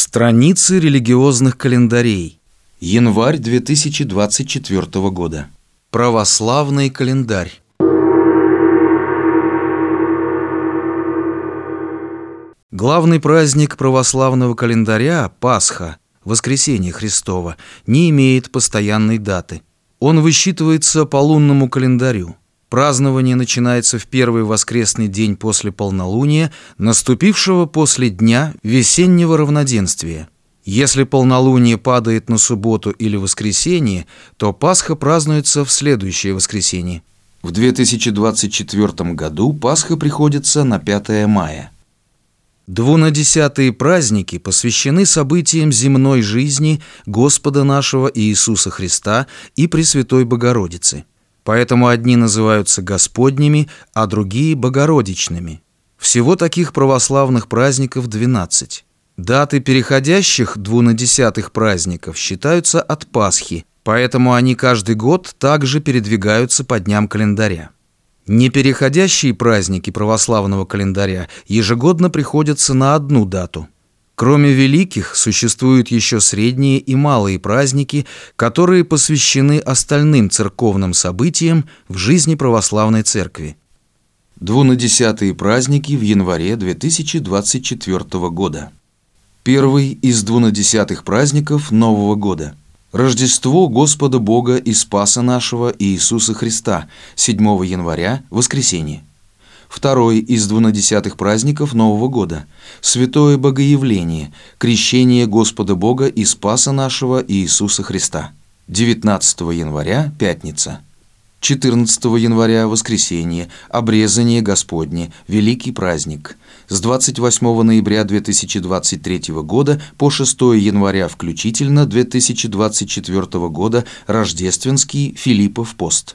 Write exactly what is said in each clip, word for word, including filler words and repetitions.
Страницы религиозных календарей. Январь две тысячи двадцать четвёртого года. Православный календарь. Главный праздник православного календаря, Пасха, Воскресение Христово, не имеет постоянной даты. Он высчитывается по лунному календарю. Празднование начинается в первый воскресный день после полнолуния, наступившего после дня весеннего равноденствия. Если полнолуние падает на субботу или воскресенье, то Пасха празднуется в следующее воскресенье. В две тысячи двадцать четвёртом году Пасха приходится на пятое мая. Двунадесятые праздники посвящены событиям земной жизни Господа нашего Иисуса Христа и Пресвятой Богородицы. Поэтому одни называются Господними, а другие – Богородичными. Всего таких православных праздников двенадцать. Даты переходящих двунадесятых праздников считаются от Пасхи, поэтому они каждый год также передвигаются по дням календаря. Непереходящие праздники православного календаря ежегодно приходятся на одну дату. Кроме великих, существуют еще средние и малые праздники, которые посвящены остальным церковным событиям в жизни православной церкви. Двунадесятые праздники в январе две тысячи двадцать четвёртого года. Первый из двунадесятых праздников Нового года. Рождество Господа Бога и Спаса нашего Иисуса Христа, седьмого января, воскресенье. Второй из двунадесятых праздников Нового года. Святое Богоявление, крещение Господа Бога и Спаса нашего Иисуса Христа. девятнадцатого января, пятница. четырнадцатого января, воскресенье, обрезание Господне, великий праздник. С двадцать восьмого ноября две тысячи двадцать третьего года по шестого января включительно две тысячи двадцать четвёртого года рождественский Филиппов пост.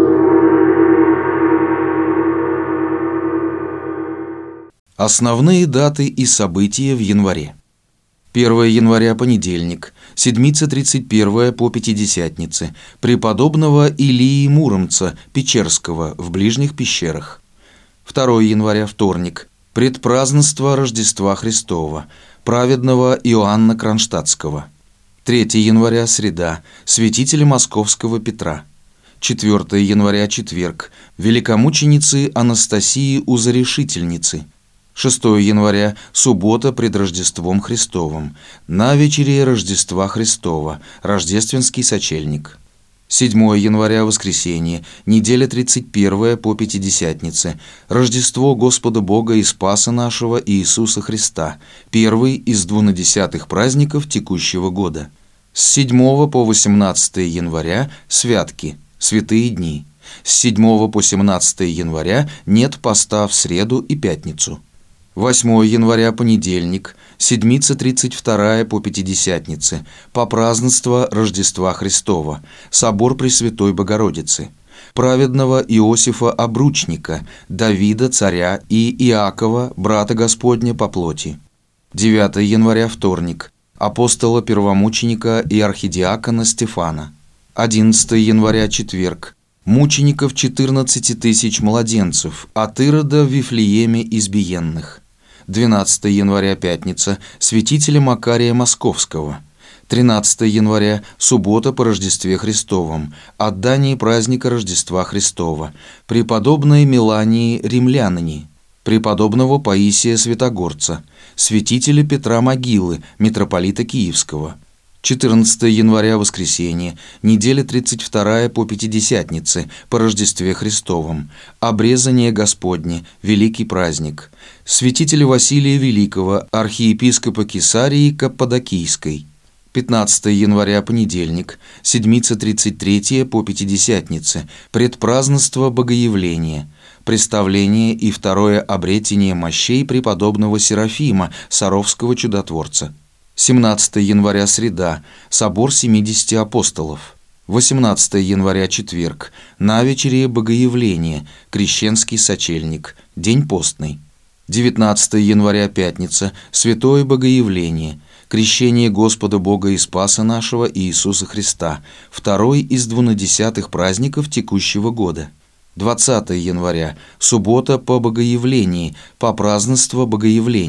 Основные даты и события в январе. первого января – понедельник, седмица тридцать первая по Пятидесятнице, преподобного Илии Муромца Печерского в ближних пещерах. второго января – вторник, предпразднество Рождества Христова, праведного Иоанна Кронштадтского. третьего января – среда, святителя Московского Петра. четвёртого января – четверг, великомученицы Анастасии Узарешительницы. шестого января – суббота пред Рождеством Христовым, на вечере Рождества Христова, рождественский сочельник. седьмого января – воскресенье, неделя тридцать первая по Пятидесятнице, Рождество Господа Бога и Спаса нашего Иисуса Христа, первый из двунадесятых праздников текущего года. С седьмого по восемнадцатое января – святки, святые дни. С седьмого по семнадцатое января нет поста в среду и пятницу. восьмого января – понедельник, седмица тридцать вторая по Пятидесятнице, попразднество Рождества Христова, собор Пресвятой Богородицы, праведного Иосифа Обручника, Давида царя и Иакова, брата Господня по плоти. девятого января – вторник, апостола первомученика и архидиакона Стефана. одиннадцатого января – четверг, мучеников четырнадцати тысяч младенцев, от Ирода в Вифлееме избиенных. двенадцатого января, пятница, святителя Макария Московского. тринадцатого января, суббота по Рождестве Христовом, отдание праздника Рождества Христова, преподобной Мелании Римлянине, преподобного Паисия Святогорца, святителя Петра Могилы, митрополита Киевского. четырнадцатого января, воскресенье, неделя тридцать вторая по Пятидесятнице, по Рождестве Христовом, обрезание Господне, великий праздник, святителя Василия Великого, архиепископа Кесарии Каппадокийской. пятнадцатого января, понедельник, седмица тридцать третья по Пятидесятнице, предпразднество Богоявления, представление и второе обретение мощей преподобного Серафима, Саровского чудотворца. семнадцатого января, среда, собор семидесяти апостолов. восемнадцатого января, четверг, на вечере Богоявления, крещенский сочельник, день постный. девятнадцатого января, пятница, святое Богоявление, крещение Господа Бога и Спаса нашего Иисуса Христа, второй из двунадесятых праздников текущего года. двадцатого января, суббота по Богоявлении, попразднество Богоявления.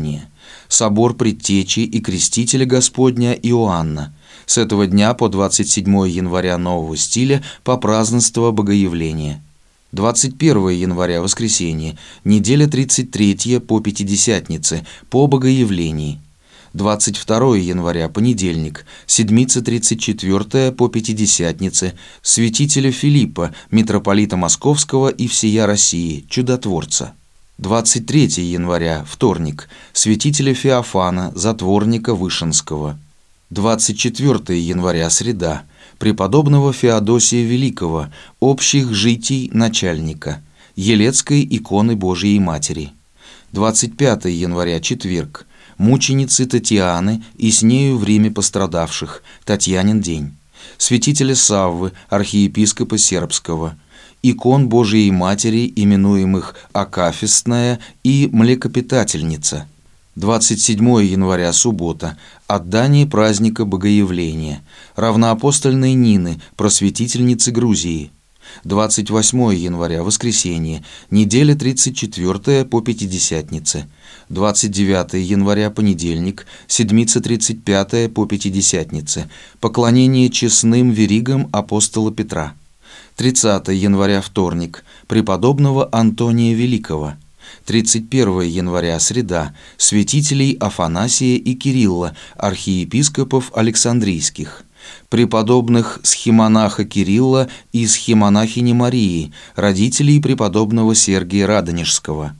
Собор Предтечи и Крестителя Господня Иоанна. С этого дня по двадцать седьмое января нового стиля по празднество Богоявления. двадцать первое января воскресенье, неделя тридцать третья по Пятидесятнице по Богоявлении. двадцать второе января понедельник, седмица тридцать четвёртая по Пятидесятнице, святителя Филиппа, митрополита Московского и всея России, чудотворца. двадцать третье января, вторник, святителя Феофана, затворника Вышинского. двадцать четвёртое января, среда, преподобного Феодосия Великого, общих житий начальника, Елецкой иконы Божией Матери. двадцать пятое января, четверг, мученицы Татьяны и с нею в Риме пострадавших, Татьянин день, святителя Саввы, архиепископа Сербского, икон Божией Матери, именуемых Акафистная и Млекопитательница. двадцать седьмое января, суббота, отдание праздника Богоявления, равноапостольной Нины, просветительницы Грузии. двадцать восьмое января, воскресенье, неделя тридцать четвёртая по Пятидесятнице. двадцать девятое января, понедельник, седмица тридцать пятая по Пятидесятнице, поклонение честным веригам апостола Петра. тридцатое января, вторник, преподобного Антония Великого. тридцать первое января, среда, святителей Афанасия и Кирилла, архиепископов Александрийских, преподобных схимонаха Кирилла и схимонахини Марии, родителей преподобного Сергия Радонежского.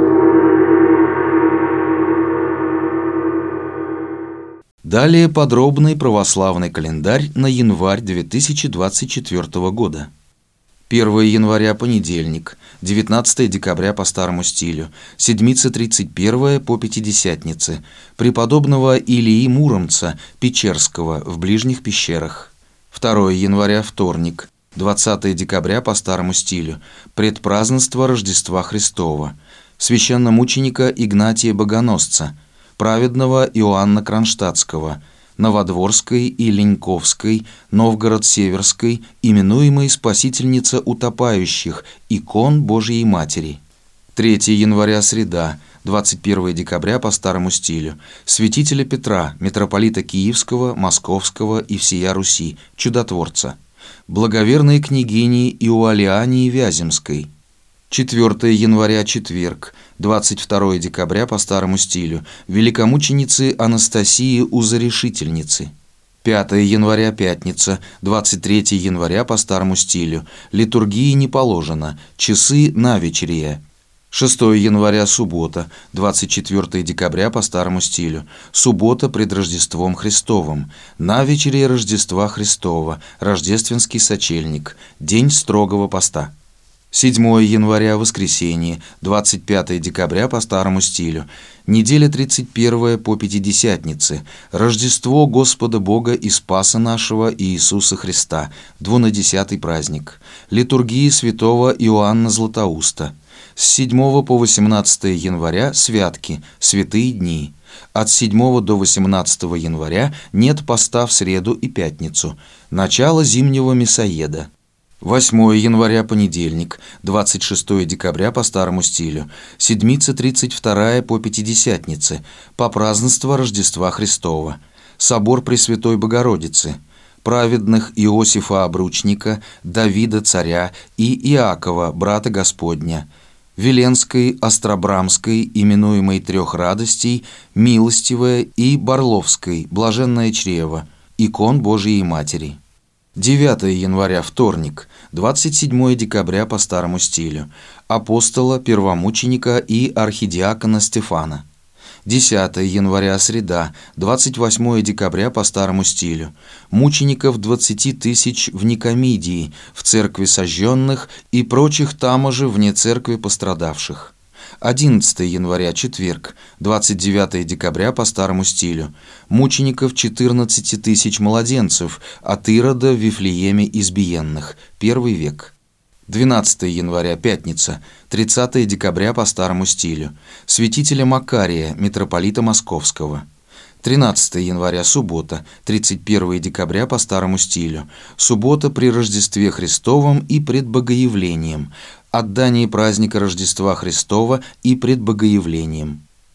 Далее подробный православный календарь на январь две тысячи двадцать четвёртого года. первое января, понедельник, девятнадцатое декабря по старому стилю, седмица тридцать первая по Пятидесятнице, преподобного Илии Муромца, Печерского, в ближних пещерах. второе января, вторник, двадцатое декабря по старому стилю, предпразднество Рождества Христова, священномученика Игнатия Богоносца, праведного Иоанна Кронштадтского, Новодворской и Леньковской, Новгород-Северской, именуемой Спасительница утопающих, икон Божией Матери. третье января, среда, двадцать первое декабря по старому стилю, святителя Петра, митрополита Киевского, Московского и всея Руси, чудотворца, благоверной княгини Иуалиании Вяземской. четвёртое января, четверг, двадцать второе декабря по старому стилю, великомученицы Анастасии Узарешительницы. пятое января, пятница, двадцать третье января по старому стилю, литургии не положено, часы навечерия. шестое января, суббота, двадцать четвёртое декабря по старому стилю, суббота пред Рождеством Христовым, навечерие Рождества Христова, рождественский сочельник, день строгого поста. седьмое января, воскресенье, двадцать пятое декабря по старому стилю, неделя тридцать первая по Пятидесятнице, Рождество Господа Бога и Спаса нашего Иисуса Христа, двунадесятый праздник, литургии святого Иоанна Златоуста. С седьмого по восемнадцатое января святки, святые дни. От седьмого до восемнадцатого января нет поста в среду и пятницу, начало зимнего мясоеда. восьмое января, понедельник, двадцать шестое декабря по старому стилю, седмица тридцать вторая по Пятидесятнице, по празднеству Рождества Христова, собор Пресвятой Богородицы, праведных Иосифа Обручника, Давида Царя и Иакова, брата Господня, Веленской, Остробрамской, именуемой Трех Радостей, Милостивая и Барловской, Блаженное Чрево, икон Божией Матери. девятое января, вторник, двадцать седьмое декабря по старому стилю, апостола, первомученика и архидиакона Стефана. десятое января, среда, двадцать восьмое декабря по старому стилю, мучеников двадцати тысяч в Никомидии, в церкви сожженных и прочих там же вне церкви пострадавших. одиннадцатое января, четверг, двадцать девятое декабря по старому стилю, мучеников четырнадцати тысяч младенцев от Ирода в Вифлееме избиенных, первый век. двенадцатое января, пятница, тридцатое декабря по старому стилю, святителя Макария, митрополита Московского. тринадцатое января, суббота, тридцать первое декабря по старому стилю, суббота при Рождестве Христовом и пред Богоявлением, отдание праздника Рождества Христова и пред Богоявлением.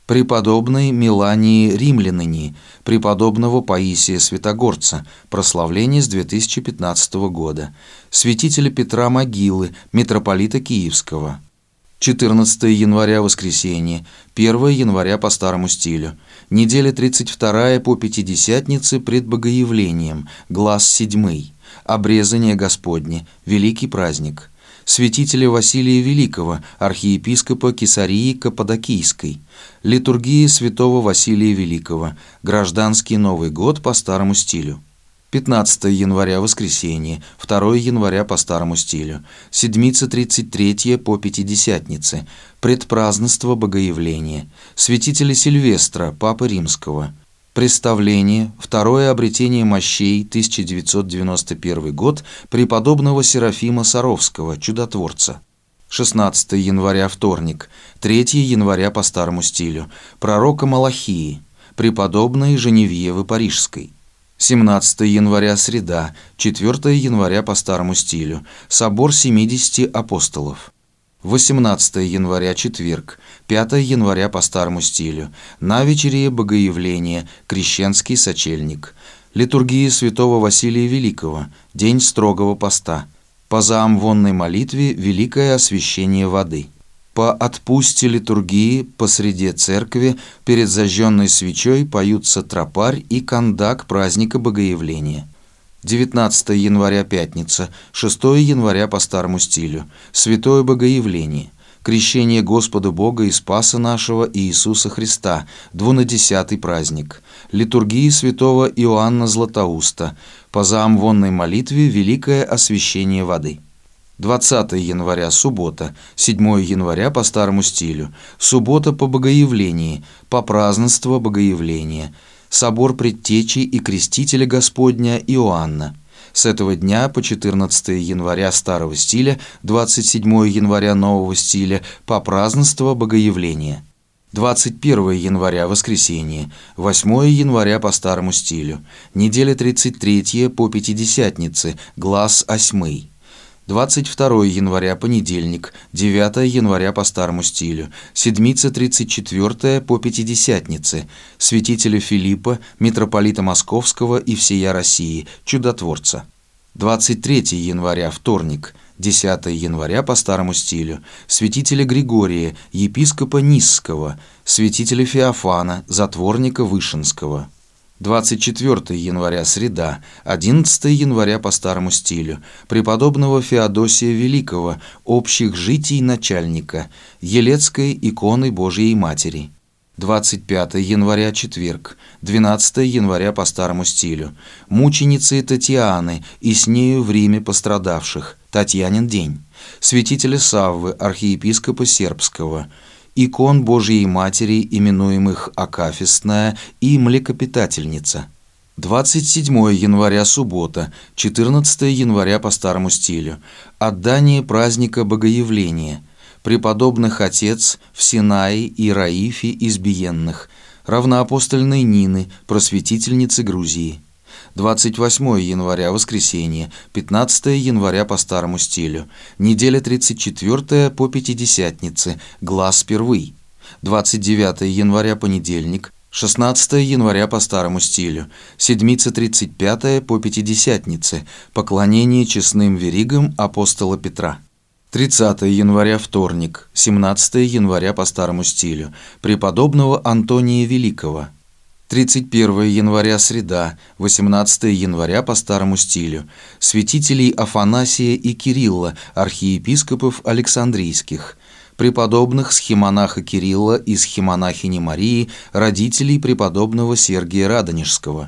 преподобной Мелании Римлянине, преподобного Паисия Святогорца, прославление с две тысячи пятнадцатого года, святителя Петра Могилы, митрополита Киевского. четырнадцатого января воскресенье, первого января по старому стилю, неделя тридцать вторая по Пятидесятнице пред Богоявлением, глас седьмый, обрезание Господне, великий праздник, святителя Василия Великого, архиепископа Кесарии Каппадокийской, литургия святого Василия Великого, гражданский Новый год по старому стилю. пятнадцатого января воскресенье, второго января по старому стилю, седмица тридцать третья по Пятидесятнице, предпразднество Богоявления, святителя Сильвестра, Папы Римского, представление, второе обретение мощей, тысяча девятьсот девяносто первый год, преподобного Серафима Саровского, чудотворца. шестнадцатого января вторник, третьего января по старому стилю, пророка Малахии, преподобной Женевьевы Парижской. семнадцатого января среда, четвёртого января по старому стилю, собор семидесяти апостолов. восемнадцатого января четверг, пятого января по старому стилю, навечерие Богоявления, крещенский сочельник, литургия святого Василия Великого, день строгого поста, по заамвонной молитве великое освящение воды. По отпусте литургии посреди церкви перед зажженной свечой поются тропарь и кондак праздника Богоявления. девятнадцатого января пятница, шестого января по старому стилю, святое Богоявление, крещение Господа Бога и Спаса нашего Иисуса Христа, двунадесятый праздник, литургии святого Иоанна Златоуста, по заамвонной молитве великое освящение воды. двадцатого января суббота, седьмого января по старому стилю, суббота по Богоявлении, по празднество Богоявления, собор предтечи и крестителя Господня Иоанна. С этого дня по четырнадцатого января старого стиля, двадцать седьмого января нового стиля, по празднество Богоявления. двадцать первого января воскресенье, восьмого января по старому стилю, неделя тридцать третья по Пятидесятнице, глас осьмый. двадцать второго января понедельник, девятого января по старому стилю, седмица тридцать четвёртая по Пятидесятнице, святителя Филиппа, митрополита Московского и всея России, чудотворца. двадцать третьего января вторник, десятого января по старому стилю, святителя Григория, епископа Нисского, святителя Феофана, затворника Вышинского. двадцать четвёртого января среда, одиннадцатого января по старому стилю, преподобного Феодосия Великого, общих житий начальника, Елецкой иконы Божией Матери. двадцать пятого января четверг, двенадцатого января по старому стилю, мученицы Татьяны и с нею в Риме пострадавших, Татьянин день, святителя Саввы, архиепископа Сербского, икон Божией Матери, именуемых Акафистная и Млекопитательница. двадцать седьмого января суббота, четырнадцатого января по старому стилю, отдание праздника Богоявления, преподобных отец в Синае и Раифе избиенных, равноапостольной Нины, просветительницы Грузии. двадцать восьмого января воскресенье, пятнадцатого января по старому стилю, неделя тридцать четвёртая по Пятидесятнице, глас первый. двадцать девятого января понедельник, шестнадцатого января по старому стилю, седмица тридцать пятая по Пятидесятнице, поклонение честным веригам апостола Петра. тридцатого января вторник, семнадцатого января по старому стилю, преподобного Антония Великого. тридцать первого января среда, восемнадцатого января по старому стилю, святителей Афанасия и Кирилла, архиепископов Александрийских, преподобных схимонаха Кирилла и схимонахини Марии, родителей преподобного Сергия Радонежского.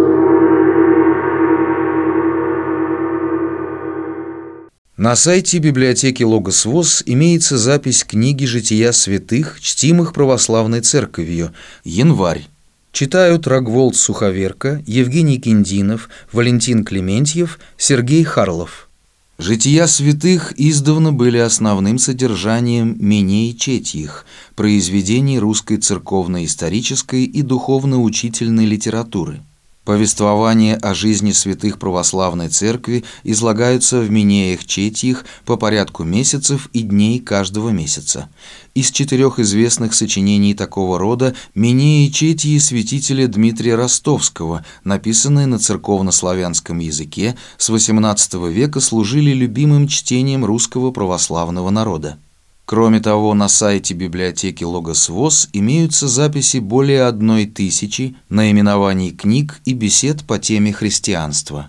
На сайте библиотеки Логос ВОС имеется запись книги «Жития святых, чтимых православной церковью», январь. Читают Рогволд Суховерка, Евгений Киндинов, Валентин Клементьев, Сергей Харлов. «Жития святых» издавна были основным содержанием Миней Четьих, произведений русской церковно-исторической и духовно-учительной литературы. Повествования о жизни святых православной церкви излагаются в Минеях-Четиях по порядку месяцев и дней каждого месяца. Из четырех известных сочинений такого рода Минеи-Четии святителя Дмитрия Ростовского, написанные на церковно-славянском языке, с восемнадцатого века служили любимым чтением русского православного народа. Кроме того, на сайте библиотеки Логос ВОС имеются записи более одной тысячи наименований книг и бесед по теме христианства.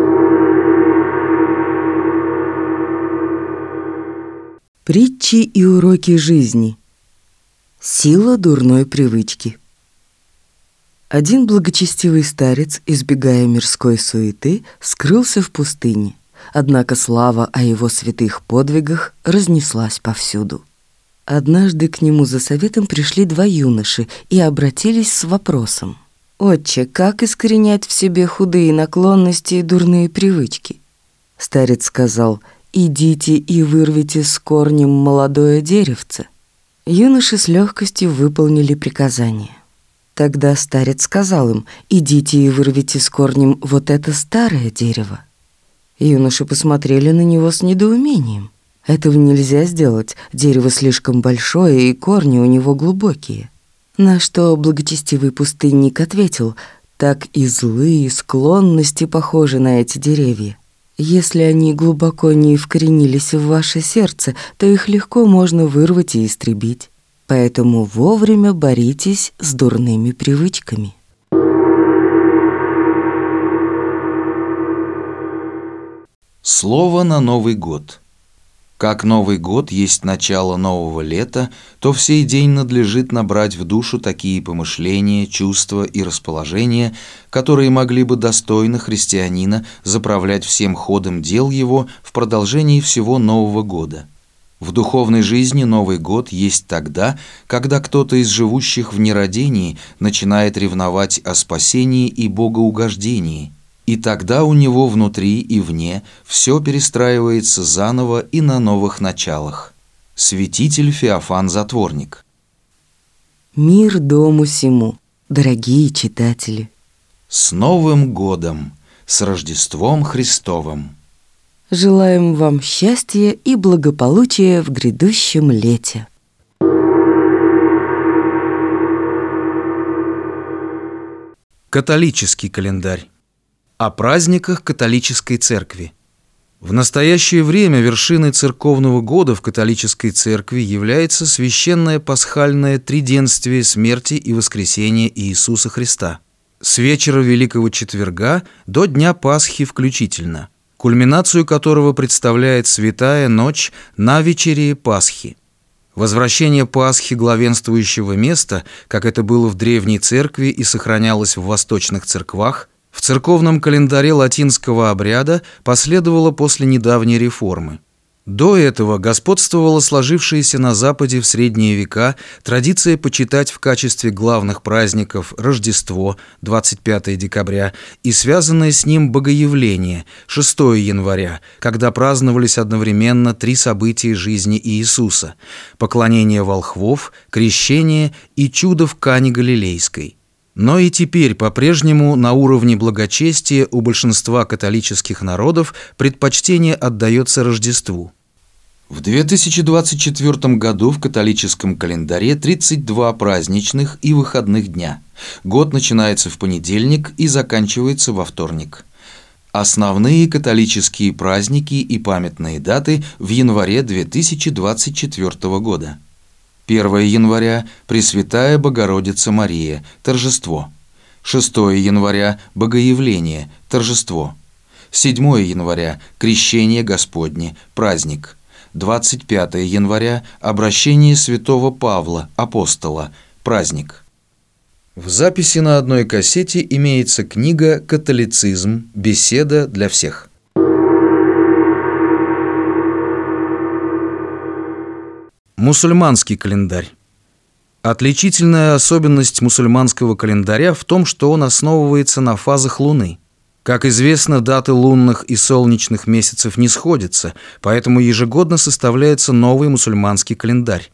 Притчи и уроки жизни. Сила дурной привычки. Один благочестивый старец, избегая мирской суеты, скрылся в пустыне. Однако слава о его святых подвигах разнеслась повсюду. Однажды к нему за советом пришли два юноши и обратились с вопросом: «Отче, как искоренять в себе худые наклонности и дурные привычки?» Старец сказал: «Идите и вырвите с корнем молодое деревце». Юноши с легкостью выполнили приказание. Тогда старец сказал им: «Идите и вырвите с корнем вот это старое дерево». Юноши посмотрели на него с недоумением. Этого нельзя сделать, дерево слишком большое и корни у него глубокие. На что благочестивый пустынник ответил: «Так и злые склонности похожи на эти деревья. Если они глубоко не вкоренились в ваше сердце, то их легко можно вырвать и истребить. Поэтому вовремя боритесь с дурными привычками». Слово на Новый год. Как Новый год есть начало нового лета, то в сей день надлежит набрать в душу такие помышления, чувства и расположения, которые могли бы достойно христианина заправлять всем ходом дел его в продолжении всего Нового года. В духовной жизни Новый год есть тогда, когда кто-то из живущих в нерадении начинает ревновать о спасении и богоугождении. И тогда у него внутри и вне все перестраивается заново и на новых началах. Святитель Феофан Затворник. Мир дому сему, дорогие читатели! С Новым годом! С Рождеством Христовым! Желаем вам счастья и благополучия в грядущем лете! Католический календарь. О праздниках католической церкви. В настоящее время вершиной церковного года в католической церкви является священное пасхальное триденствие смерти и воскресения Иисуса Христа с вечера Великого Четверга до Дня Пасхи включительно, кульминацию которого представляет Святая Ночь на вечерее Пасхи. Возвращение Пасхи главенствующего места, как это было в Древней Церкви и сохранялось в восточных церквах, в церковном календаре латинского обряда последовало после недавней реформы. До этого господствовала сложившаяся на Западе в средние века традиция почитать в качестве главных праздников Рождество, двадцать пятое декабря, и связанное с ним Богоявление, шестого января, когда праздновались одновременно три события жизни Иисуса – поклонение волхвов, крещение и чудо в Кане Галилейской. Но и теперь по-прежнему на уровне благочестия у большинства католических народов предпочтение отдается Рождеству. В две тысячи двадцать четвёртом году в католическом календаре тридцать два праздничных и выходных дня. Год начинается в понедельник и заканчивается во вторник. Основные католические праздники и памятные даты в январе две тысячи двадцать четвёртого года. первого января – Пресвятая Богородица Мария, торжество. шестого января – Богоявление, торжество. седьмого января – Крещение Господне, праздник. двадцать пятого января – Обращение святого Павла, апостола, праздник. В записи на одной кассете имеется книга «Католицизм. Беседа для всех». Мусульманский календарь. Отличительная особенность мусульманского календаря в том, что он основывается на фазах Луны. Как известно, даты лунных и солнечных месяцев не сходятся, поэтому ежегодно составляется новый мусульманский календарь.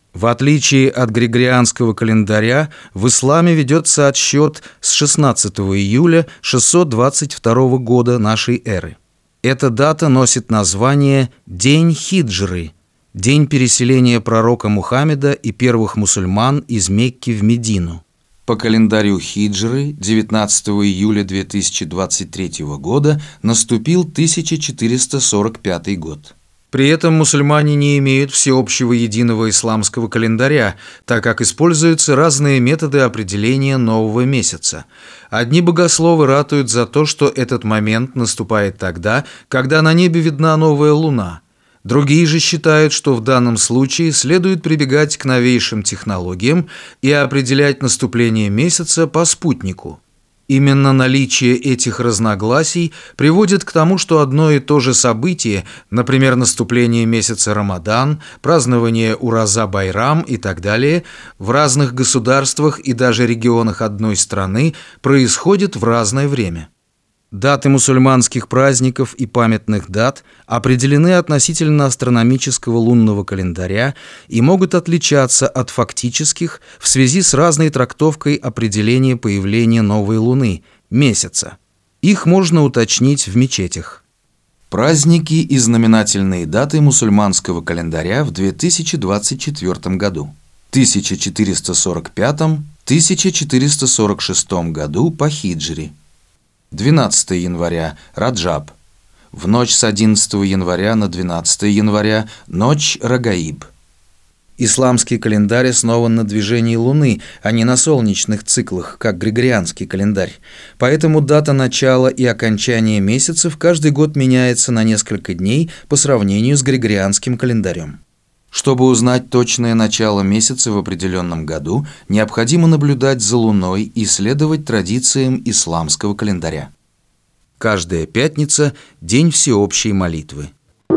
В отличие от григорианского календаря, в исламе ведется отсчет с шестнадцатого июля шестьсот двадцать второго года нашей эры. Эта дата носит название День хиджры, день переселения пророка Мухаммеда и первых мусульман из Мекки в Медину. По календарю хиджры девятнадцатого июля две тысячи двадцать третьего года наступил тысяча четыреста сорок пятый год. При этом мусульмане не имеют всеобщего единого исламского календаря, так как используются разные методы определения нового месяца. Одни богословы ратуют за то, что этот момент наступает тогда, когда на небе видна новая луна. Другие же считают, что в данном случае следует прибегать к новейшим технологиям и определять наступление месяца по спутнику. Именно наличие этих разногласий приводит к тому, что одно и то же событие, например, наступление месяца Рамадан, празднование Ураза-Байрам и так далее, в разных государствах и даже регионах одной страны происходит в разное время. Даты мусульманских праздников и памятных дат определены относительно астрономического лунного календаря и могут отличаться от фактических в связи с разной трактовкой определения появления новой луны, месяца. Их можно уточнить в мечетях. Праздники и знаменательные даты мусульманского календаря в две тысячи двадцать четвёртом году. тысяча четыреста сорок пятом — тысяча четыреста сорок шестом году по хиджре. двенадцатого января – Раджаб. В ночь с одиннадцатого января на двенадцатое января – ночь Рагаиб. Исламский календарь основан на движении Луны, а не на солнечных циклах, как григорианский календарь. Поэтому дата начала и окончания месяцев каждый год меняется на несколько дней по сравнению с григорианским календарем. Чтобы узнать точное начало месяца в определенном году, необходимо наблюдать за Луной и следовать традициям исламского календаря. Каждая пятница – день всеобщей молитвы.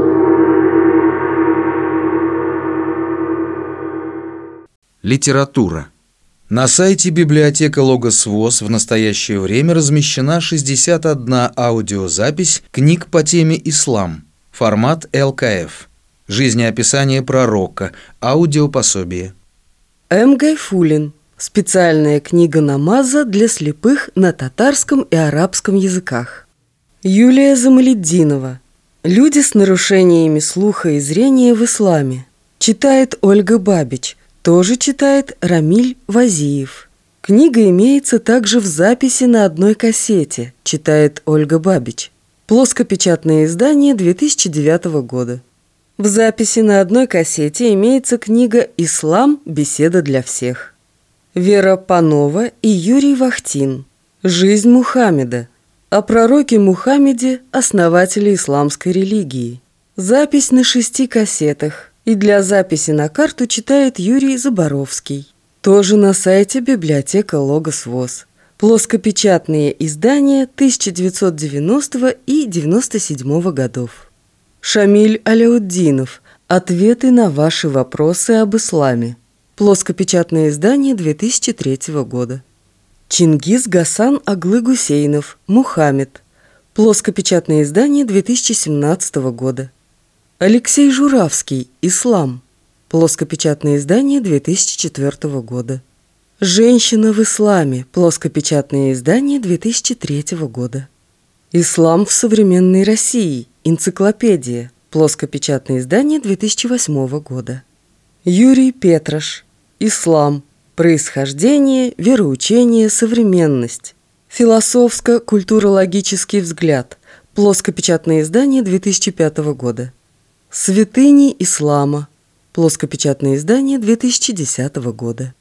Литература. На сайте библиотека Логос ВОС в настоящее время размещена шестьдесят одна аудиозапись книг по теме «Ислам», формат эл ка эф. Жизнеописание пророка, аудиопособие. М. Гайфуллин. Специальная книга намаза для слепых на татарском и арабском языках. Юлия Замалетдинова. Люди с нарушениями слуха и зрения в исламе. Читает Ольга Бабич. Тоже читает Рамиль Вазиев. Книга имеется также в записи на одной кассете. Читает Ольга Бабич. Плоскопечатное издание две тысячи девятого года. В записи на одной кассете имеется книга «Ислам. Беседа для всех». Вера Панова и Юрий Вахтин. «Жизнь Мухаммеда». О пророке Мухаммеде, основателе исламской религии. Запись на шести кассетах. И для записи на карту читает Юрий Заборовский. Тоже на сайте библиотека Логос ВОС. Плоскопечатные издания тысяча девятьсот девяностого и девяносто седьмого годов. Шамиль Аляутдинов. Ответы на ваши вопросы об исламе. Плоскопечатное издание две тысячи третьего года. Чингиз Гасан Аглы Гусейнов. Мухаммед. Плоскопечатное издание две тысячи семнадцатого года. Алексей Журавский. Ислам. Плоскопечатное издание две тысячи четвёртого года. Женщина в исламе. Плоскопечатное издание две тысячи третьего года. Ислам в современной России. Энциклопедия. Плоскопечатное издание две тысячи восьмого года. Юрий Петрош. Ислам. Происхождение, вероучение, современность. Философско-культурологический взгляд. Плоскопечатное издание две тысячи пятого года. Святыни ислама. Плоскопечатное издание две тысячи десятого года.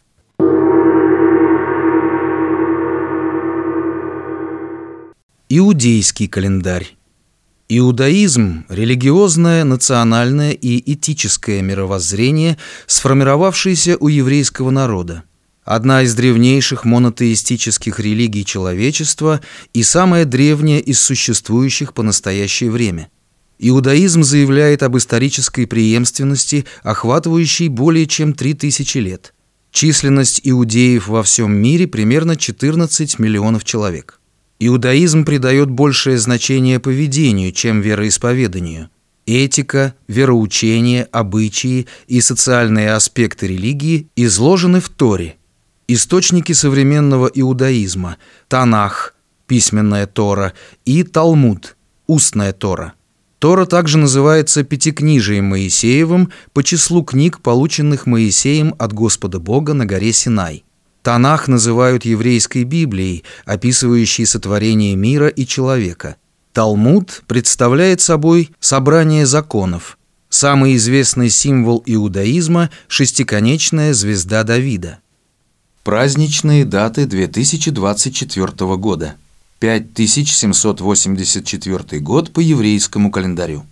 Иудейский календарь. Иудаизм – религиозное, национальное и этическое мировоззрение, сформировавшееся у еврейского народа. Одна из древнейших монотеистических религий человечества и самая древняя из существующих по настоящее время. Иудаизм заявляет об исторической преемственности, охватывающей более чем три тысячи лет. Численность иудеев во всем мире примерно четырнадцать миллионов человек. Иудаизм придает большее значение поведению, чем вероисповеданию. Этика, вероучение, обычаи и социальные аспекты религии изложены в Торе. Источники современного иудаизма – Танах, письменная Тора, и Талмуд, устная Тора. Тора также называется Пятикнижием Моисеевым по числу книг, полученных Моисеем от Господа Бога на горе Синай. Танах называют еврейской Библией, описывающей сотворение мира и человека. Талмуд представляет собой собрание законов. Самый известный символ иудаизма – шестиконечная звезда Давида. Праздничные даты две тысячи двадцать четвёртого года. пять тысяч семьсот восемьдесят четвёртый год по еврейскому календарю.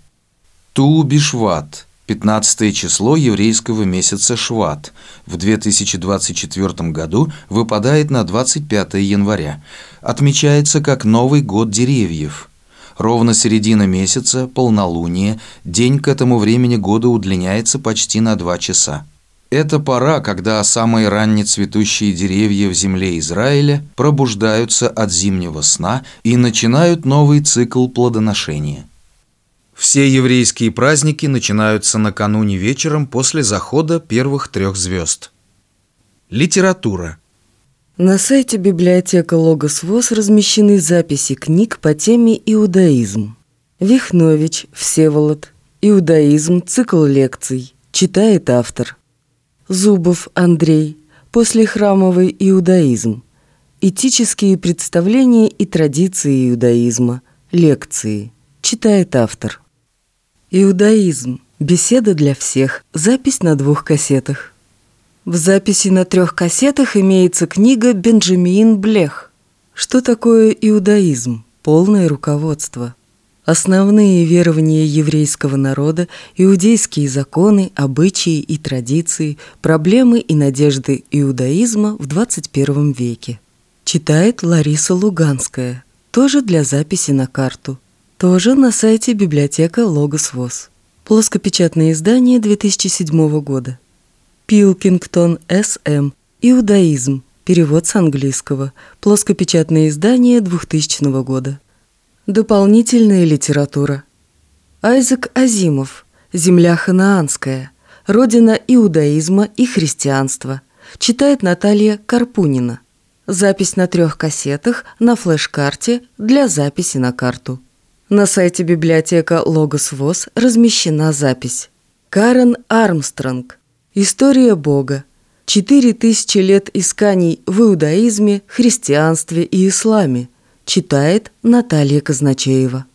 Ту-Бишват, пятнадцатое число еврейского месяца Шват, в две тысячи двадцать четвёртом году выпадает на двадцать пятое января. Отмечается как Новый год деревьев. Ровно середина месяца, полнолуние, день к этому времени года удлиняется почти на два часа. Это пора, когда самые раннецветущие деревья в земле Израиля пробуждаются от зимнего сна и начинают новый цикл плодоношения. Все еврейские праздники начинаются накануне вечером после захода первых трех звезд. Литература. На сайте библиотека Логос ВОС размещены записи книг по теме «Иудаизм». Вихнович Всеволод. «Иудаизм. Цикл лекций». Читает автор. Зубов Андрей. Послехрамовый иудаизм. Этические представления и традиции иудаизма. Лекции. Читает автор. Иудаизм. Беседа для всех. Запись на двух кассетах. В записи на трех кассетах имеется книга Бенджамин Блех. Что такое иудаизм? Полное руководство. Основные верования еврейского народа, иудейские законы, обычаи и традиции, проблемы и надежды иудаизма в двадцать первом веке. Читает Лариса Луганская, тоже для записи на карту. Тоже на сайте библиотека Логос ВОС. Плоскопечатное издание две тысячи седьмого года. Пилкингтон С М. Иудаизм. Перевод с английского. Плоскопечатное издание двухтысячного года. Дополнительная литература. Айзек Азимов. Земля ханаанская. Родина иудаизма и христианства. Читает Наталья Карпунина. Запись на трех кассетах на флеш-карте для записи на карту. На сайте библиотека Логос ВОС размещена запись. Карен Армстронг. История Бога. Четыре тысячи лет исканий в иудаизме, христианстве и исламе. Читает Наталья Казначеева.